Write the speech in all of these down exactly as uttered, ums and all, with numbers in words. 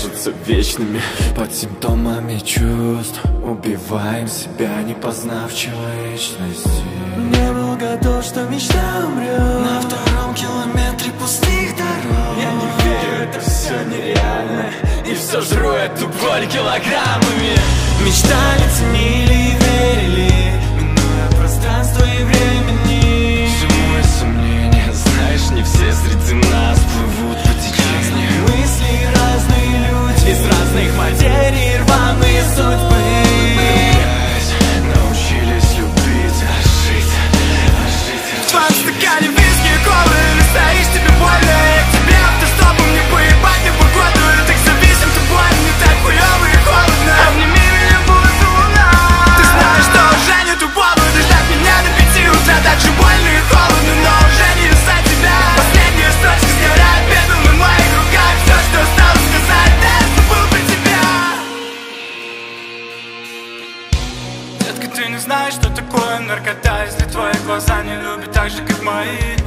кажутся вечными. Под симптомами чувств убиваем себя, не познав человечности. Не был готов, что мечта умрет На втором километре пустых дорог. Я не верю, это все нереально, и все жру эту боль килограммами. Мечтали, ценили и верили, минуя пространство и времени. Зимой сомнения, знаешь, не все среди нас плывут по течению. Мысли разные люди, из разных материй рваные судьбы. Научились любить, а жить, а жить. В твоем стакане виски и колы, или стоишь, тебе больно. Я к тебе автостопом, не поебать мне погоду. Я так зависим, ты больно, не так хуёво и холодно. Обними меня, будет луна. Ты знаешь, что уже нету повода ждать меня до пяти утра. Так же больно и холодно, но уже не встать тебя. Последняя строчка сгорает пепел на моих руках. Все, что осталось сказать, да я забыл про тебя. Детка, ты не знаешь, что такое наркота, если твои глаза не любят так же, как мои.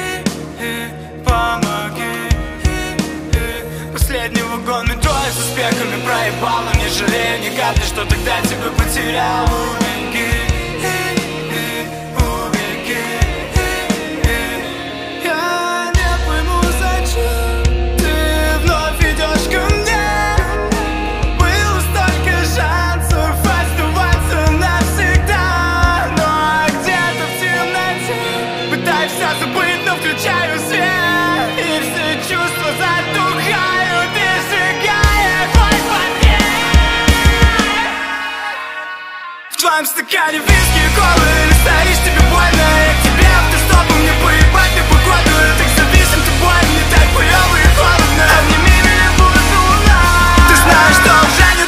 Помоги. Последний вагон метро я с успехами проебал, но не жалею ни капли, что тогда тебя потерял. Убеги, убеги. Я не пойму, зачем ты вновь идешь ко мне. Было столько шансов оставаться навсегда, но где-то в темноте пытаешься забыть, но включаю свет, и все чувства затухают, и сжигая твой пакет. В твоем стакане виски и колы, или стоишь, тебе больно. Я к тебе автостопом, не поебать мне погоду. Я так зависим, ты больно, не так хуёво и холодно. Обними меня, будет луна. Ты знаешь, что уже не